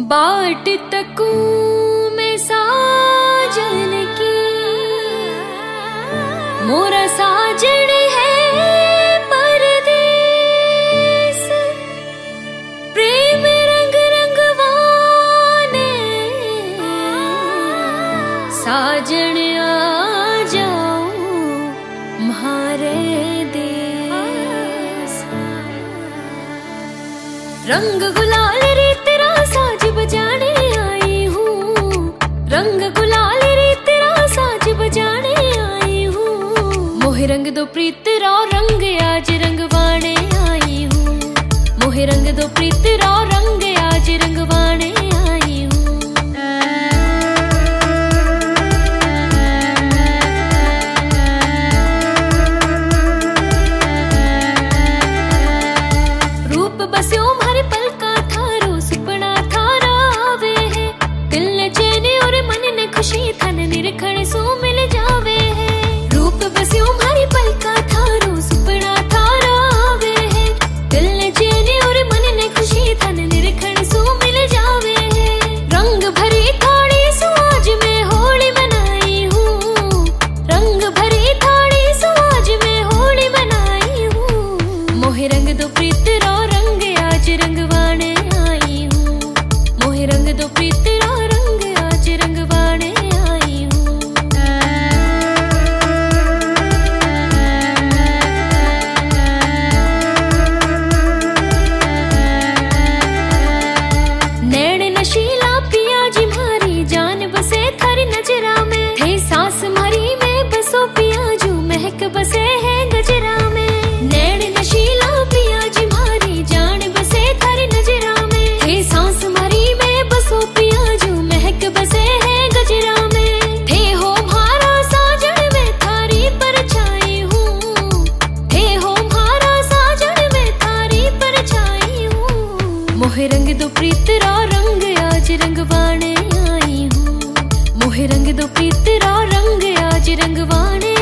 बाट तकूं मैं साजन की, मोरा साजन है परदेस। प्रेम रंग रंगवाने साजन आ जाओ म्हारे देस। रंग गुलाल रे तेरा साज बजाने आई हूँ, रंग गुलाल रे तेरा साज बजाने आई हूँ। मोहे रंग दो प्रीत रो रंग आज रंगवाने आई हूँ, मोहे रंग दो प्रीत रो रंग आज रंगवाने आई हूँ। रूप बस्यो म्हारे पलका थारो सुपना थारा आवे है। दिल ने चैन और मन ने खुशी थन निरखण सो मिल जावे है। रूप बस्यो म्हारे पलका थारो सुपना थारा आवे है। दिल ने चैन और मन ने खुशी थन निरखण सो मिल जावे है। रंग भरी थाड़ी सो आज मैं होली मनाई हूँ, रंग भरी थाड़ी सो आज मैं होली मनाई हूँ। मोहे रंग दो प्रीत रो रंग आज रंगवाने आई हूँ, मोहे रंग दो प्रीत रो रंग आज रंगवाने आई हूँ। नैन नशीला पिया जी म्हारी जान बसे थारी नजरा में। थे सांस म्हारी में बसो पिया जू महक बसे है गजरा में। नैन नशीला पिया जी म्हारी जान बसे थारी नजरा में। थे सांस म्हारी में बसो पिया जू महक बसे है गजरा में। थे हो म्हारा साजन में थारी परछाई हूँ, थे हो म्हारा साजन में थारी परछाई हूँ। मोहे रंग दो प्रीत रो रंग आज रंगवाने आई हूँ, मोहे रंग दो प्रीत रो रंग आज रंगवाने